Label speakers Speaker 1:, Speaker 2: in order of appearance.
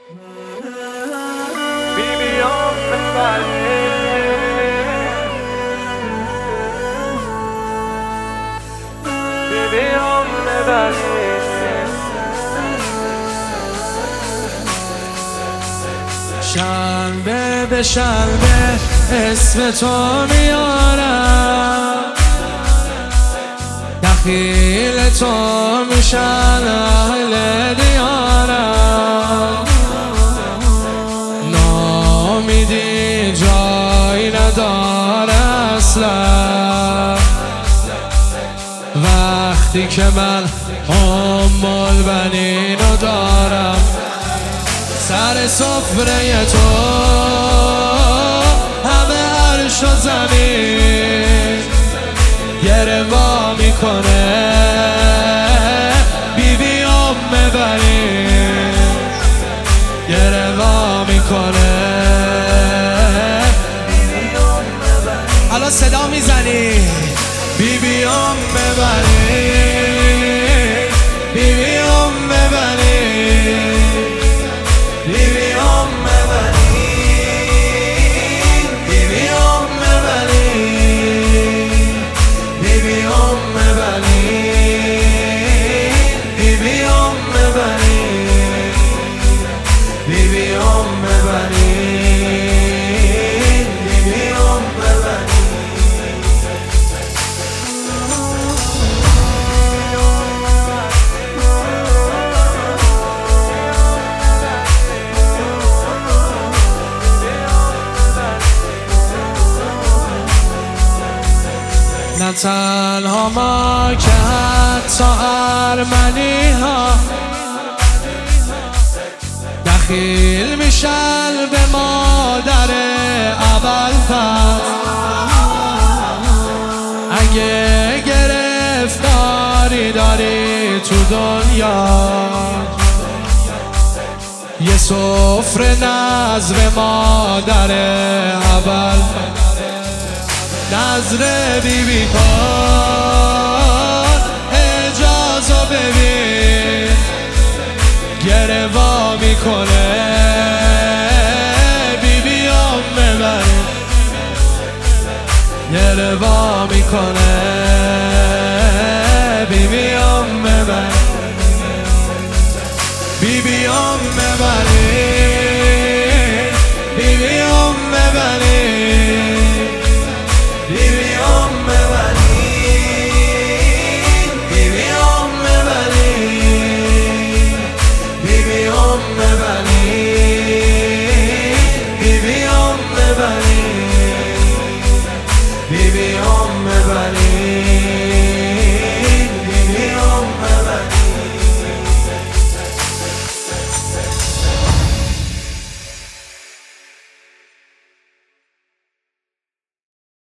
Speaker 1: بیبیام ببره بیبیام ببره
Speaker 2: شنبه به شنبه اسم تو میارم، دخیل تو میشن اهل دیارم. نامیدی جایی نداره اصلا، وقتی که من البنینو دارم. سر سفره تو همه عرش و زمین گروا میکنه، بیبیام ببرین گروا میکنه. الان صدا میزنی بیبیام ببرین بیبیام ببرین بیبیام ببرین بیبیام ببرین بیبیام ببرین بیبیام ببرین بیبیام ببرین بیبیام ببرین. نه تنها ما که حتی ارمنی ها دخیل میشن به مادر ابوالفضل. اگه گرفتاری داری تو دنیا، یه سفره نذر مادر ابوالفضل. نظر بیبی کن اجازه ببین گروا میکنه، بیبیام ببرین گروا میکنه، بیبیام ببرین بیبیام ببرین بیبیام ببرین بیبیام ببرین بیبیام ببرین بیبیام ببرین بیبیام ببرین